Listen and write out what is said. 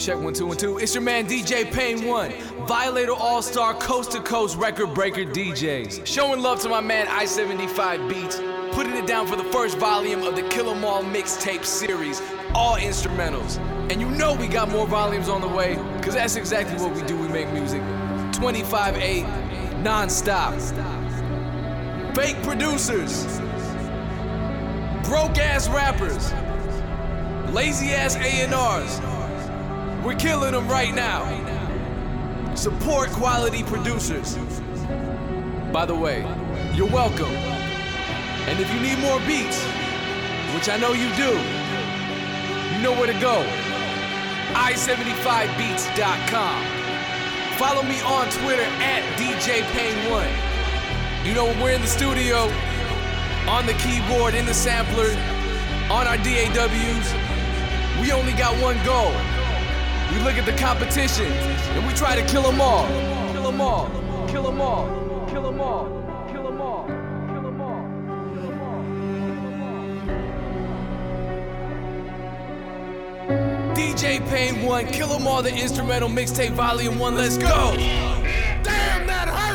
Check 1 2 1 2. It's your man DJ Pain 1, Violator All-Star Coast to Coast Record Breaker DJs. Showing love to my man I-75 Beats, putting it down for the first volume of the Kill 'Em All mixtape series, all instrumentals. And you know we got more volumes on the way, cause that's exactly what we do, we make music. 25/8, non-stop. Fake producers, broke ass rappers, lazy ass A&Rs. We're killing them right now. Support quality producers. By the way, you're welcome. And if you need more beats, which I know you do, you know where to go. i75beats.com. Follow me on Twitter at DJPain1. You know when we're in the studio, on the keyboard, in the sampler, on our DAWs, we only got one goal. We look at the competition and we try to kill them all. Kill them all. Kill them all. Kill them all. Kill them all. Kill them all. Kill them all. DJ Pain 1, Kill 'Em All, the instrumental mixtape volume 1. Let's go. Damn that hurt.